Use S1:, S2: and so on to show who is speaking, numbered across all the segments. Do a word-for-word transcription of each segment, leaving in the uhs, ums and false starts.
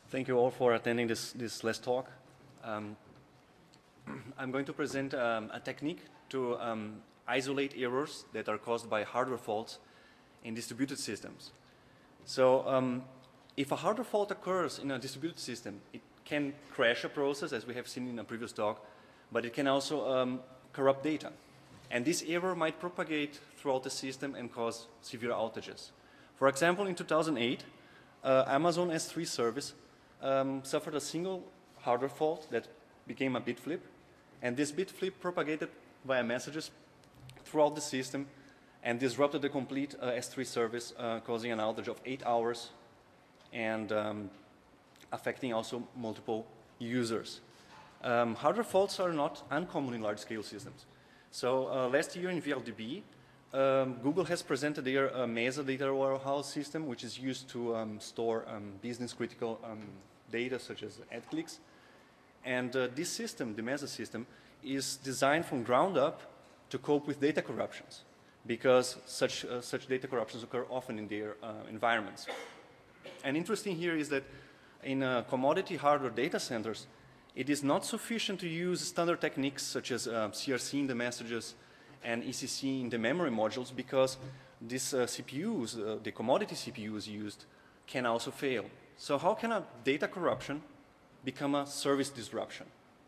S1: Thank you all for attending this, this last talk. Um, I'm going to present um, a technique to um, isolate errors that are caused by hardware faults in distributed systems. So um, if a hardware fault occurs in a distributed system, it can crash a process, as we have seen in a previous talk, but it can also um, corrupt data. And this error might propagate throughout the system and cause severe outages. For example, in two thousand eight, uh, Amazon S three service um, suffered a single hardware fault that became a bit flip. And this bit flip propagated via messages throughout the system and disrupted the complete uh, S three service, uh, causing an outage of eight hours and um, affecting also multiple users. Um, hardware faults are not uncommon in large-scale systems. So uh, last year in V L D B, um, Google has presented their uh, Mesa data warehouse system, which is used to um, store um, business-critical um, data such as ad clicks. And uh, this system, the Mesa system, is designed from ground up to cope with data corruptions, because such, uh, such data corruptions occur often in their uh, environments. And interesting here is that in uh, commodity hardware data centers, it is not sufficient to use standard techniques such as uh, C R C in the messages and E C C in the memory modules, because these uh, C P Us, uh, the commodity C P Us used, can also fail. So how can a data corruption become a service disruption?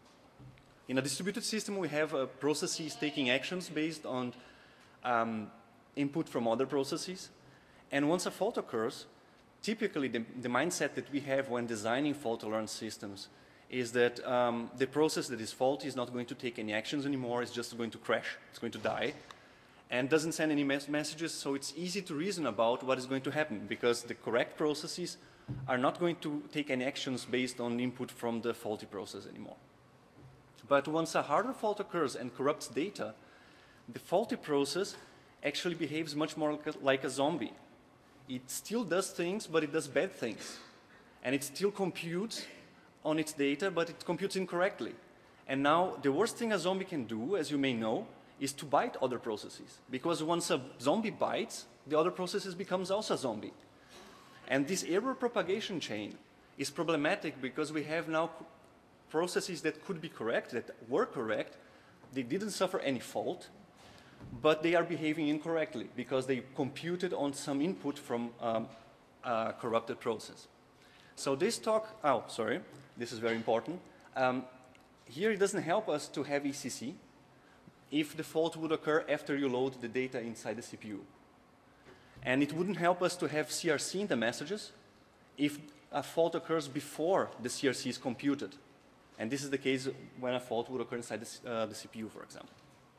S1: In a distributed system, we have uh, processes taking actions based on um, input from other processes. And once a fault occurs, typically the, the mindset that we have when designing fault-tolerant systems is that um, the process that is faulty is not going to take any actions anymore, it's just going to crash, it's going to die, and doesn't send any mes messages, so it's easy to reason about what is going to happen, because the correct processes are not going to take any actions based on input from the faulty process anymore. But once a hardware fault occurs and corrupts data, the faulty process actually behaves much more like a, like a zombie. It still does things, but it does bad things. And it still computes on its data, but it computes incorrectly. And now, the worst thing a zombie can do, as you may know, is to bite other processes. Because once a zombie bites, the other processes becomes also a zombie. And this error propagation chain is problematic because we have now processes that could be correct, that were correct, they didn't suffer any fault, but they are behaving incorrectly because they computed on some input from um, a corrupted process. So this talk, oh, sorry, this is very important. Um, here it doesn't help us to have E C C if the fault would occur after you load the data inside the C P U. And it wouldn't help us to have C R C in the messages if a fault occurs before the C R C is computed. And this is the case when a fault would occur inside the, uh, the C P U, for example.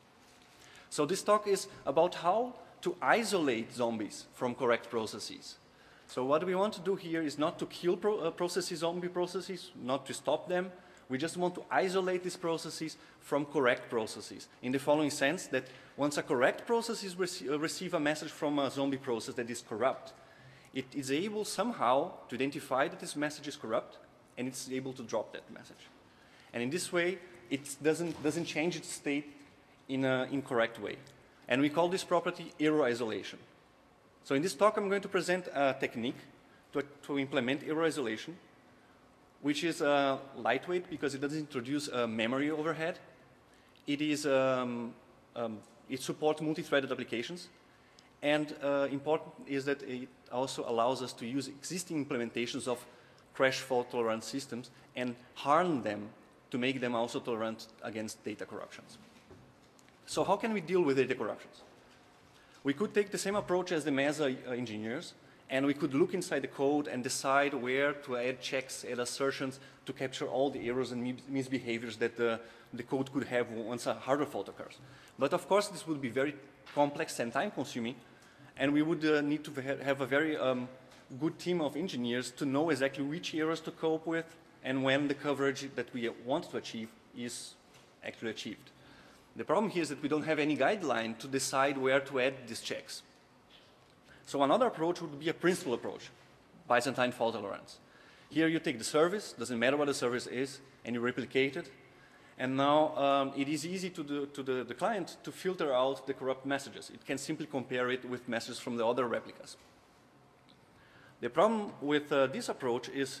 S1: So this talk is about how to isolate zombies from correct processes. So what we want to do here is not to kill pro uh, processes, zombie processes, not to stop them. We just want to isolate these processes from correct processes, in the following sense that once a correct process is rec uh, receive a message from a zombie process that is corrupt, it is able somehow to identify that this message is corrupt, and it's able to drop that message. And in this way, it doesn't, doesn't change its state in an incorrect way. And we call this property error isolation. So in this talk, I'm going to present a technique to, to implement error isolation, which is uh, lightweight because it doesn't introduce a memory overhead. It, is, um, um, it supports multi-threaded applications. And uh, important is that it also allows us to use existing implementations of crash fault-tolerant systems and harden them to make them also tolerant against data corruptions. So how can we deal with data corruptions? We could take the same approach as the Mesa uh, engineers, and we could look inside the code and decide where to add checks, add assertions to capture all the errors and misbehaviors that the, the code could have once a hardware fault occurs. But of course, this would be very complex and time-consuming, and we would uh, need to ha have a very um, good team of engineers to know exactly which errors to cope with and when the coverage that we want to achieve is actually achieved. The problem here is that we don't have any guideline to decide where to add these checks. So another approach would be a principal approach, Byzantine fault tolerance. Here you take the service, doesn't matter what the service is, and you replicate it. And now um, it is easy to, the, to the, the client to filter out the corrupt messages. It can simply compare it with messages from the other replicas. The problem with uh, this approach is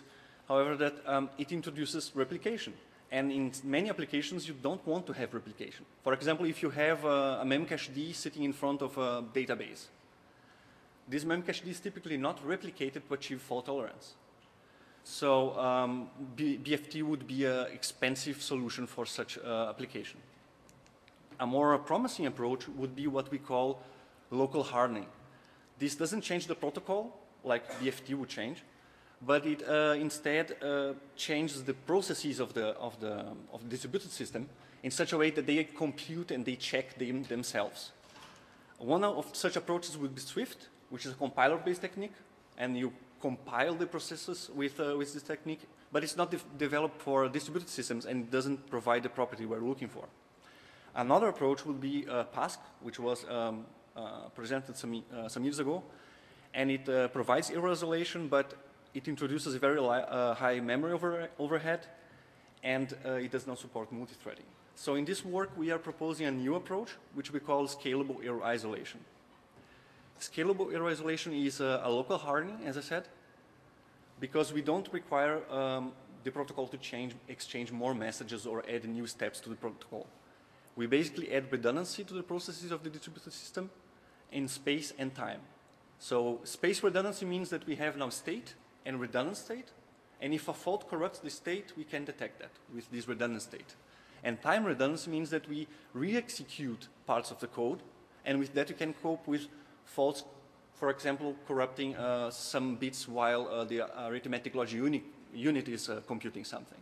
S1: however, that um, it introduces replication. And in many applications, you don't want to have replication. For example, if you have a, a memcached sitting in front of a database, this memcached is typically not replicated to achieve fault tolerance. So um, B BFT would be an expensive solution for such uh, application. A more promising approach would be what we call local hardening. This doesn't change the protocol like B F T would change, but it uh, instead uh, changes the processes of the, of, the, of the distributed system in such a way that they compute and they check them themselves. One of such approaches would be Swift, which is a compiler-based technique, and you compile the processes with, uh, with this technique, but it's not de developed for distributed systems and doesn't provide the property we're looking for. Another approach would be uh, Pasq, which was um, uh, presented some, uh, some years ago, and it uh, provides error isolation, but it introduces a very uh, high memory over overhead, and uh, it does not support multi-threading. So in this work, we are proposing a new approach, which we call scalable error isolation. Scalable error isolation is a, a local hardening, as I said, because we don't require um, the protocol to change, exchange more messages or add new steps to the protocol. We basically add redundancy to the processes of the distributed system in space and time. So space redundancy means that we have now state and redundant state, and if a fault corrupts the state, we can detect that with this redundant state. And time redundancy means that we re-execute parts of the code, and with that we can cope with faults, for example, corrupting uh, some bits while uh, the arithmetic logic unit, unit is uh, computing something.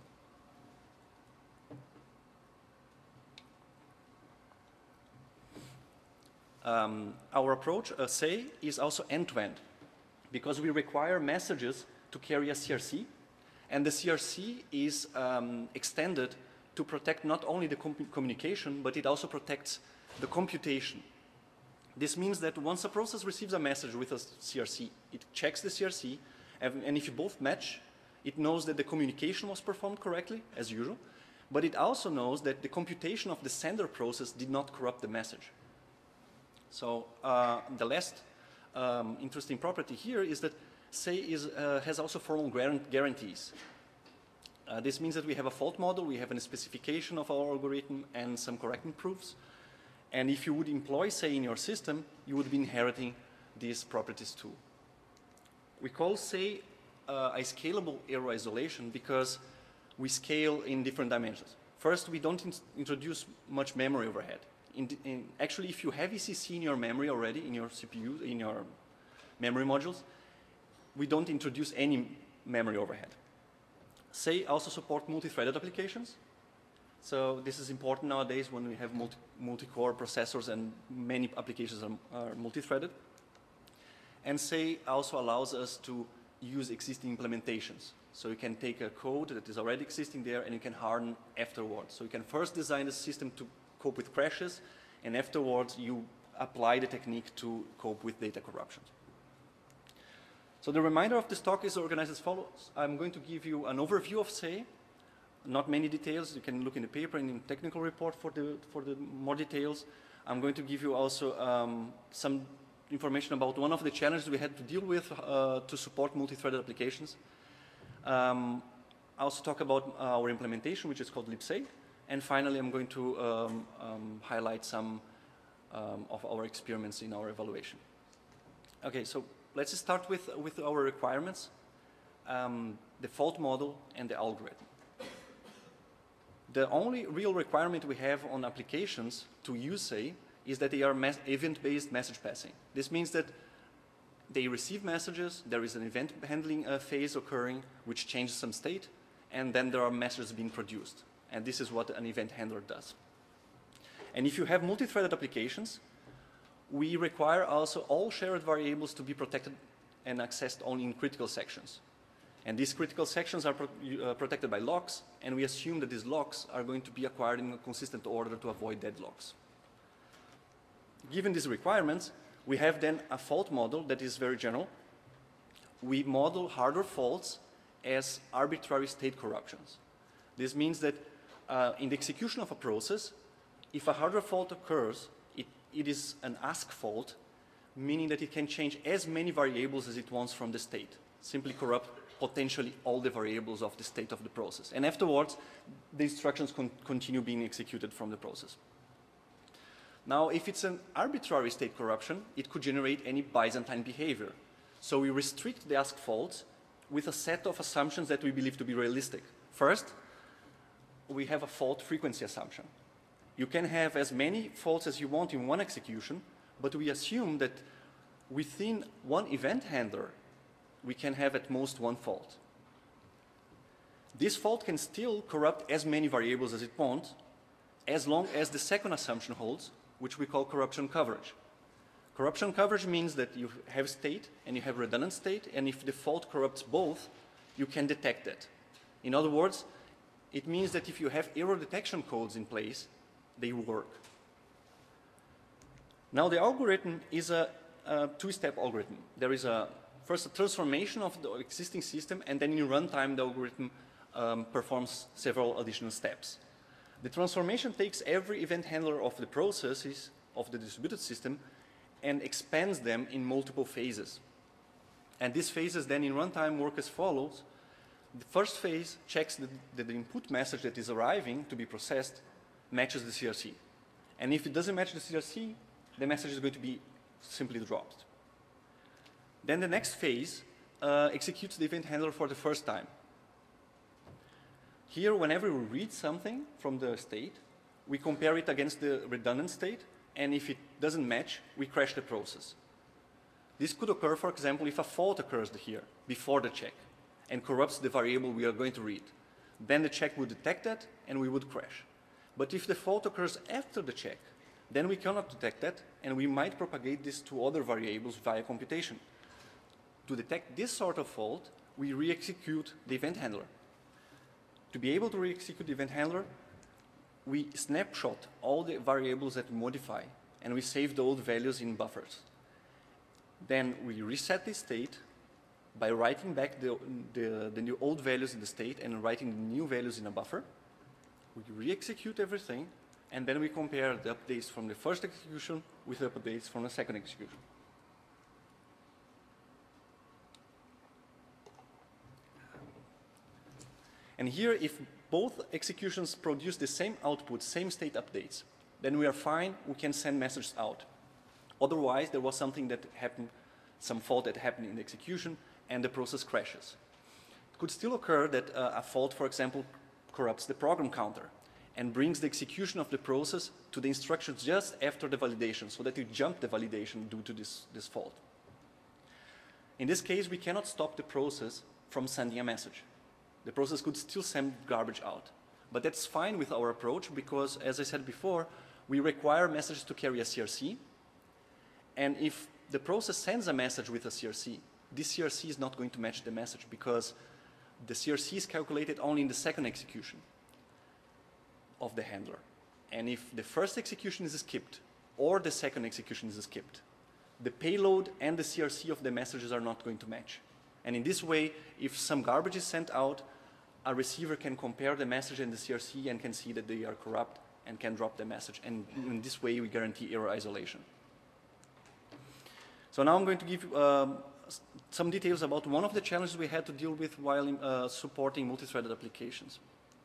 S1: Um, our approach, uh, say, is also end-to-end, because we require messages to carry a C R C, and the C R C is um, extended to protect not only the com communication, but it also protects the computation. This means that once a process receives a message with a C R C, it checks the C R C, and, and if you both match, it knows that the communication was performed correctly, as usual, but it also knows that the computation of the sender process did not corrupt the message. So uh, the last um, interesting property here is that say is, uh, has also formal guarantees. Uh, this means that we have a fault model, we have a specification of our algorithm and some correctness proofs. And if you would employ say in your system, you would be inheriting these properties too. We call say uh, a scalable error isolation because we scale in different dimensions. First, we don't in introduce much memory overhead. In, in, actually, if you have E C C in your memory already, in your C P U, in your memory modules, we don't introduce any memory overhead. Say also support multi-threaded applications. So this is important nowadays when we have multi, multi-core processors and many applications are, are multi-threaded. And say also allows us to use existing implementations. So you can take a code that is already existing there and you can harden afterwards. So you can first design the system to cope with crashes, and afterwards you apply the technique to cope with data corruption. So the remainder of this talk is organized as follows. I'm going to give you an overview of say, not many details. You can look in the paper and in the technical report for the, for the more details. I'm going to give you also um, some information about one of the challenges we had to deal with uh, to support multi-threaded applications. Um, I also talk about our implementation, which is called libsay. And finally, I'm going to um, um, highlight some um, of our experiments in our evaluation. Okay, so let's start with, with our requirements, um, the fault model and the algorithm. The only real requirement we have on applications to use say is that they are event-based message passing. This means that they receive messages, there is an event handling uh, phase occurring which changes some state, and then there are messages being produced. And this is what an event handler does. And if you have multi-threaded applications, we require also all shared variables to be protected and accessed only in critical sections. And these critical sections are pro uh, protected by locks, and we assume that these locks are going to be acquired in a consistent order to avoid deadlocks. Given these requirements, we have then a fault model that is very general. We model hardware faults as arbitrary state corruptions. This means that uh, in the execution of a process, if a hardware fault occurs, it, it is an ask fault, meaning that it can change as many variables as it wants from the state, simply corrupt potentially all the variables of the state of the process. And afterwards, the instructions con continue being executed from the process. Now, if it's an arbitrary state corruption, it could generate any Byzantine behavior. So we restrict the ask faults with a set of assumptions that we believe to be realistic. First, we have a fault frequency assumption. You can have as many faults as you want in one execution, but we assume that within one event handler, we can have at most one fault. This fault can still corrupt as many variables as it wants, as long as the second assumption holds, which we call corruption coverage. Corruption coverage means that you have state and you have redundant state, and if the fault corrupts both, you can detect it. In other words, it means that if you have error detection codes in place, they work. Now, the algorithm is a, a two-step algorithm. There is a first a transformation of the existing system, and then in runtime, the algorithm um, performs several additional steps. The transformation takes every event handler of the processes of the distributed system and expands them in multiple phases. And these phases then in runtime work as follows. The first phase checks that the, the input message that is arriving to be processed matches the C R C. And if it doesn't match the C R C, the message is going to be simply dropped. Then the next phase uh, executes the event handler for the first time. Here, whenever we read something from the state, we compare it against the redundant state, and if it doesn't match, we crash the process. This could occur, for example, if a fault occurs here before the check and corrupts the variable we are going to read. Then the check would detect that, and we would crash. But if the fault occurs after the check, then we cannot detect that, and we might propagate this to other variables via computation. To detect this sort of fault, we re-execute the event handler. To be able to re-execute the event handler, we snapshot all the variables that we modify, and we save the old values in buffers. Then we reset the state by writing back the, the, the new old values in the state and writing the new values in a buffer. We re-execute everything, and then we compare the updates from the first execution with the updates from the second execution. And here, if both executions produce the same output, same state updates, then we are fine, we can send messages out. Otherwise, there was something that happened, some fault that happened in the execution, and the process crashes. It could still occur that uh, a fault, for example, corrupts the program counter and brings the execution of the process to the instructions just after the validation, so that you jump the validation due to this, this fault. In this case, we cannot stop the process from sending a message. The process could still send garbage out. But that's fine with our approach because, as I said before, we require messages to carry a C R C. And if the process sends a message with a C R C, this C R C is not going to match the message because the C R C is calculated only in the second execution of the handler. And if the first execution is skipped or the second execution is skipped, the payload and the C R C of the messages are not going to match. And in this way, if some garbage is sent out, a receiver can compare the message and the C R C and can see that they are corrupt and can drop the message. And in this way, we guarantee error isolation. So now I'm going to give um, some details about one of the challenges we had to deal with while uh, supporting multi-threaded applications.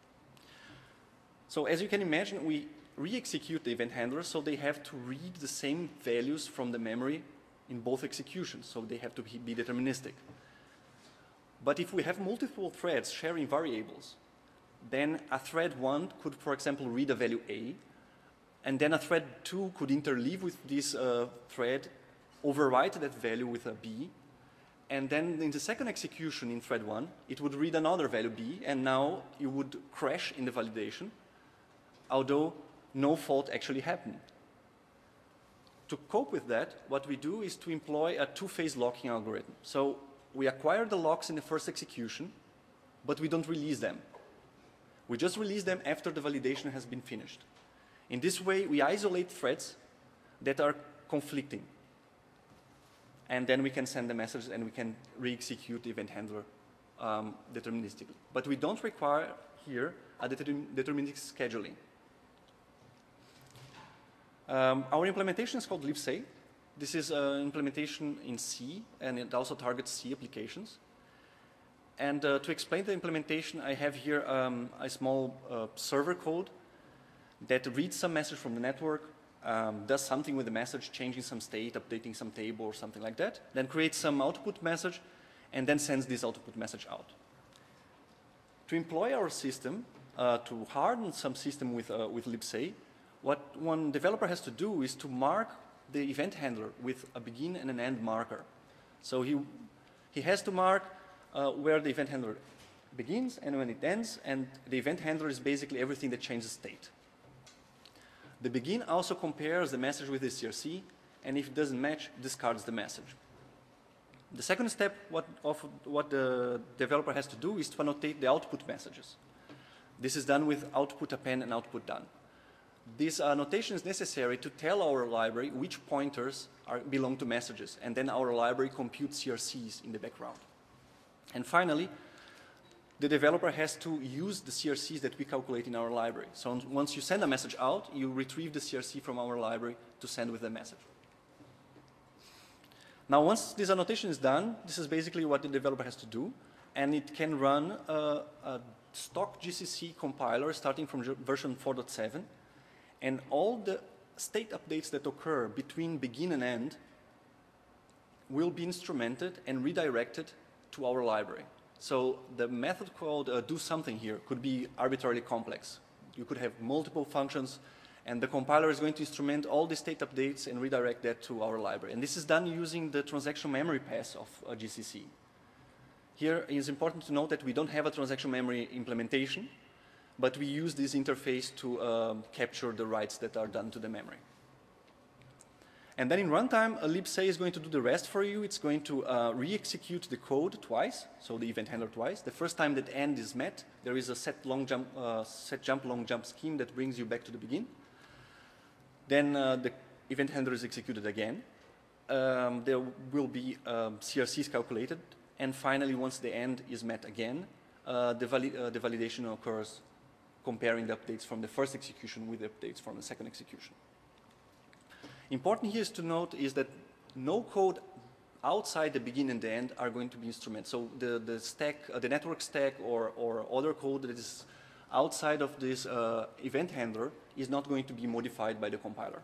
S1: So as you can imagine, we re-execute the event handlers, so they have to read the same values from the memory in both executions, so they have to be deterministic. But if we have multiple threads sharing variables, then a thread one could, for example, read a value A, and then a thread two could interleave with this uh, thread, overwrite that value with a B, and then in the second execution in thread one, it would read another value B, and now it would crash in the validation, although no fault actually happened. To cope with that, what we do is to employ a two-phase locking algorithm. So we acquire the locks in the first execution, but we don't release them. We just release them after the validation has been finished. In this way, we isolate threads that are conflicting. And then we can send the message and we can re-execute the event handler um, deterministically. But we don't require here a determin deterministic scheduling. Um, our implementation is called libc. This is an implementation in C, and it also targets C applications. And uh, to explain the implementation, I have here um, a small uh, server code that reads some message from the network, um, does something with the message, changing some state, updating some table or something like that, then creates some output message, and then sends this output message out. To employ our system, uh, to harden some system with, uh, with libc, what one developer has to do is to mark the event handler with a begin and an end marker. So he, he has to mark uh, where the event handler begins and when it ends, and the event handler is basically everything that changes state. The begin also compares the message with the C R C, and if it doesn't match, discards the message. The second step what, of what the developer has to do is to annotate the output messages. This is done with output append and output done. This annotation is necessary to tell our library which pointers are, belong to messages, and then our library computes C R Cs in the background. And finally, the developer has to use the C R Cs that we calculate in our library. So once you send a message out, you retrieve the C R C from our library to send with the message. Now, once this annotation is done, this is basically what the developer has to do, and it can run a, a stock G C C compiler starting from version four point seven, and all the state updates that occur between begin and end will be instrumented and redirected to our library. So the method called uh, do something here could be arbitrarily complex. You could have multiple functions, and the compiler is going to instrument all the state updates and redirect that to our library. And this is done using the transaction memory pass of uh, G C C. Here it is important to note that we don't have a transaction memory implementation, but we use this interface to um, capture the writes that are done to the memory. And then in runtime, a libc is going to do the rest for you. It's going to uh, re-execute the code twice, so the event handler twice. The first time that end is met, there is a set long jump, uh, set jump long jump scheme that brings you back to the begin. Then uh, the event handler is executed again. Um, there will be um, C R Cs calculated, and finally, once the end is met again, uh, the, vali uh, the validation occurs, comparing the updates from the first execution with the updates from the second execution. Important here is to note is that no code outside the begin and the end are going to be instrumented. So the, the stack, uh, the network stack or, or other code that is outside of this uh, event handler is not going to be modified by the compiler.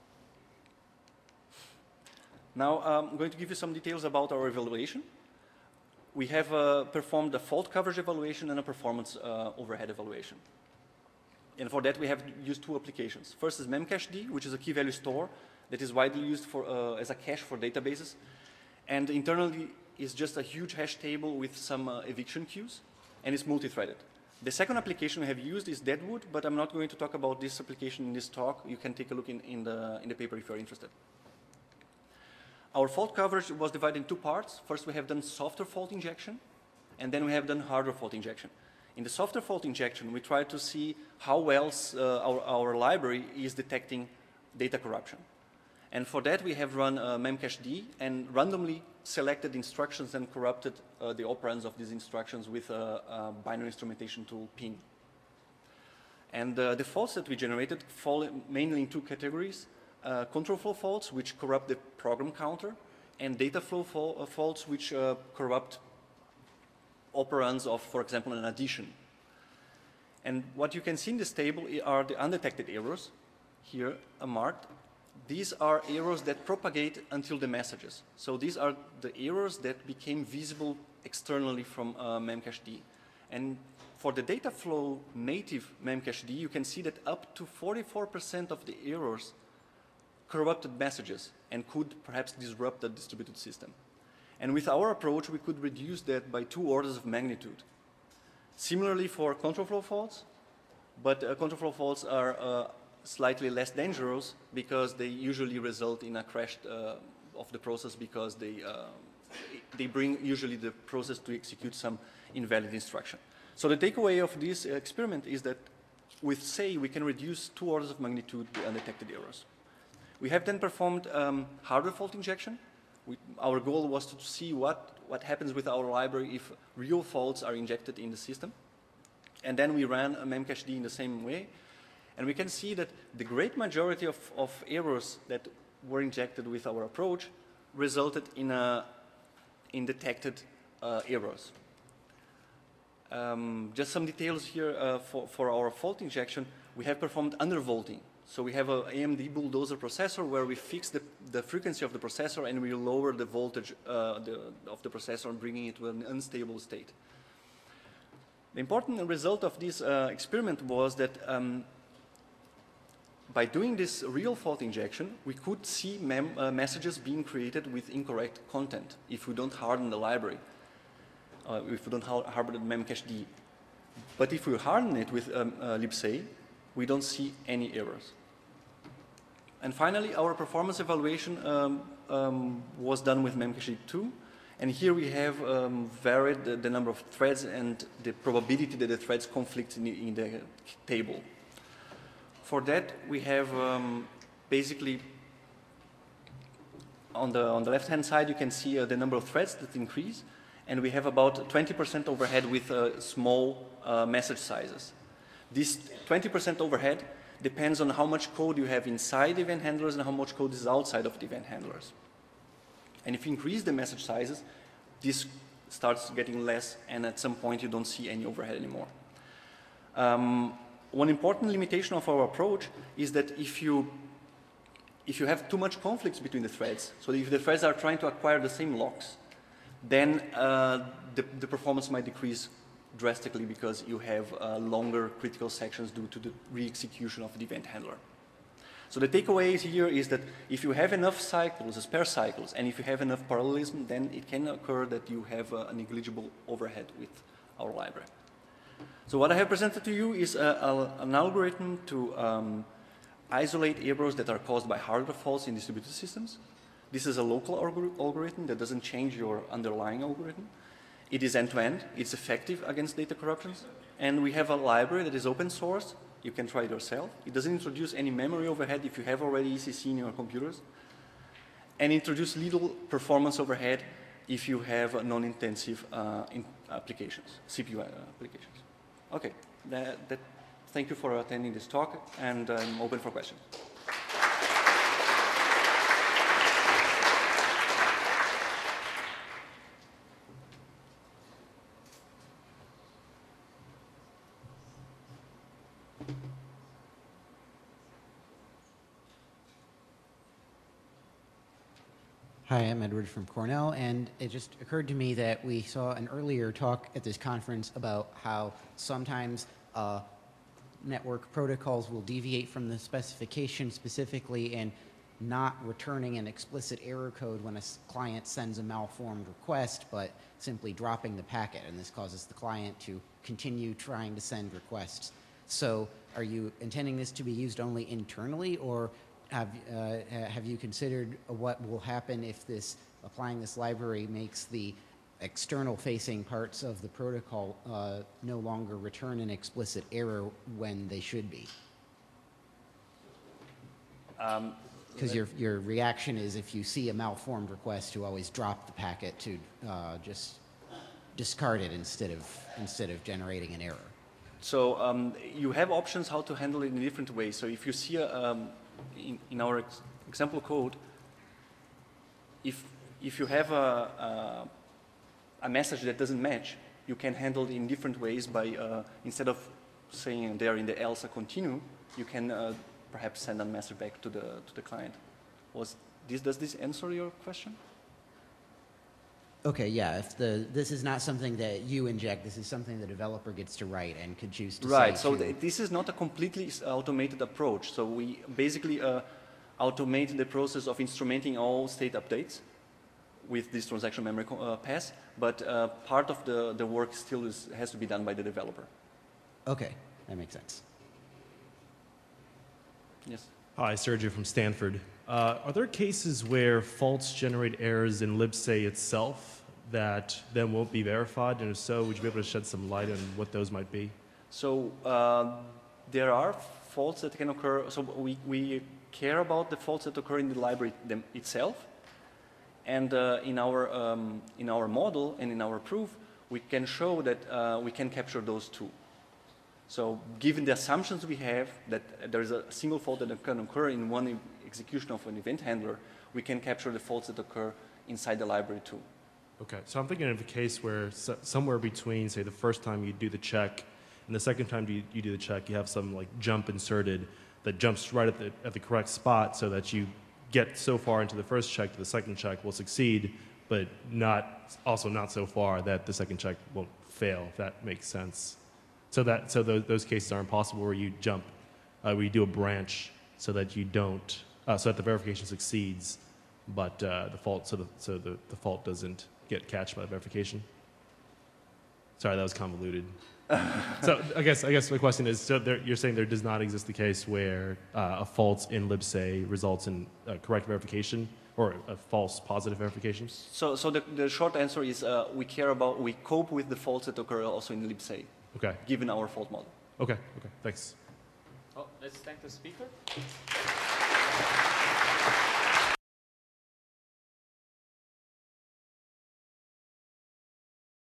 S1: Now I'm going to give you some details about our evaluation. We have uh, performed a fault coverage evaluation and a performance uh, overhead evaluation. And for that we have used two applications. First is Memcached, which is a key value store that is widely used for, uh, as a cache for databases. And internally is just a huge hash table with some uh, eviction queues, and it's multi-threaded. The second application we have used is Deadwood, but I'm not going to talk about this application in this talk. You can take a look in, in, the, in the paper if you're interested. Our fault coverage was divided in two parts. First, we have done software fault injection, and then we have done hardware fault injection. In the software fault injection, we try to see how well uh, our, our library is detecting data corruption. And for that, we have run uh, Memcached and randomly selected instructions and corrupted uh, the operands of these instructions with a, a binary instrumentation tool, P I N. And uh, the faults that we generated fall mainly in two categories. Uh, control flow faults, which corrupt the program counter, and data flow fa uh, faults, which uh, corrupt operands of, for example, an addition. And what you can see in this table are the undetected errors, here are marked. These are errors that propagate until the messages. So these are the errors that became visible externally from uh, Memcached. And for the data flow native Memcached, you can see that up to forty-four percent of the errors corrupted messages and could perhaps disrupt the distributed system. And with our approach, we could reduce that by two orders of magnitude. Similarly for control flow faults, but uh, control flow faults are uh, slightly less dangerous because they usually result in a crash uh, of the process because they, uh, they bring usually the process to execute some invalid instruction. So the takeaway of this experiment is that with S A Y, we can reduce two orders of magnitude the undetected errors. We have then performed um, hardware fault injection. We, our goal was to see what, what happens with our library if real faults are injected in the system. And then we ran a Memcached in the same way. And we can see that the great majority of, of errors that were injected with our approach resulted in, a, in detected uh, errors. Um, just some details here uh, for, for our fault injection. We have performed undervolting. So we have a A M D Bulldozer processor where we fix the, the frequency of the processor and we lower the voltage uh, the, of the processor, bringing it to an unstable state. The important result of this uh, experiment was that um, by doing this real fault injection, we could see mem uh, messages being created with incorrect content if we don't harden the library, uh, if we don't har harbor the memcached. But if we harden it with um, uh, libc, we don't see any errors. And finally, our performance evaluation um, um, was done with memcached two. And here we have um, varied the, the number of threads and the probability that the threads conflict in the, in the table. For that, we have um, basically, on the, on the left-hand side, you can see uh, the number of threads that increase. And we have about twenty percent overhead with uh, small uh, message sizes. This twenty percent overhead depends on how much code you have inside the event handlers and how much code is outside of the event handlers. And if you increase the message sizes, this starts getting less, and at some point you don't see any overhead anymore. Um, one important limitation of our approach is that if you, if you have too much conflicts between the threads, so if the threads are trying to acquire the same locks, then uh, the, the performance might decrease drastically because you have uh, longer critical sections due to the re-execution of the event handler. So the takeaway here is that if you have enough cycles, spare cycles, and if you have enough parallelism, then it can occur that you have uh, a negligible overhead with our library. So what I have presented to you is a, a, an algorithm to um, isolate errors that are caused by hardware faults in distributed systems. This is a local algorithm that doesn't change your underlying algorithm. It is end-to-end. It's effective against data corruptions. And we have a library that is open source. You can try it yourself. It doesn't introduce any memory overhead if you have already E C C in your computers. And introduce little performance overhead if you have non-intensive uh, in applications, C P U applications. Okay, that, that, thank you for attending this talk, and I'm open for questions.
S2: Hi, I'm Edward from Cornell, and it just occurred to me that we saw an earlier talk at this conference about how sometimes uh, network protocols will deviate from the specification specifically in not returning an explicit error code when a client sends a malformed request, but simply dropping the packet, and this causes the client to continue trying to send requests. So are you intending this to be used only internally, or Have, uh, have you considered what will happen if this, applying this library makes the external facing parts of the protocol uh, no longer return an explicit error when they should be? Because um, your, your reaction is if you see a malformed request to always drop the packet to uh, just discard it instead of, instead of generating an error.
S1: So um, you have options how to handle it in different ways. So if you see a, um, In, in our ex example code, if, if you have a, a, a message that doesn't match, you can handle it in different ways by, uh, instead of saying there in the else a continue, you can uh, perhaps send a message back to the, to the client. Was this, does this answer your question?
S2: Okay, yeah, if the, this is not something that you inject, this is something the developer gets to write and could choose to
S1: right,
S2: say
S1: so
S2: to...
S1: this is not a completely automated approach. So we basically uh, automate the process of instrumenting all state updates with this transaction memory uh, pass, but uh, part of the, the work still is, has to be done by the developer.
S2: Okay, that makes sense.
S1: Yes.
S3: Hi, Sergio from Stanford. Uh, are there cases where faults generate errors in libc itself that then won't be verified? And if so, would you be able to shed some light on what those might be?
S1: So uh, there are faults that can occur. So we, we care about the faults that occur in the library them itself. And uh, in, our, um, in our model and in our proof, we can show that uh, we can capture those too. So given the assumptions we have that there is a single fault that can occur in one e execution of an event handler, we can capture the faults that occur inside the library too.
S3: Okay, so I'm thinking of a case where so, somewhere between, say, the first time you do the check and the second time you, you do the check, you have some like jump inserted that jumps right at the, at the correct spot so that you get so far into the first check that the second check will succeed, but not also not so far that the second check won't fail, if that makes sense. So that so those, those cases are impossible where you jump, uh, where you do a branch so that you don't, uh, so that the verification succeeds, but uh, the fault so the so the, the fault doesn't get catched by the verification. Sorry, that was convoluted. So I guess I guess my question is: so there, you're saying there does not exist the case where uh, a fault in libc results in uh, correct verification or a false positive verification?
S1: So, so the, the short answer is uh, we care about, we cope with the faults that occur also in libc,
S3: Okay.
S1: given our fault model.
S3: Okay. Okay. Thanks.
S4: Oh, let's thank the speaker.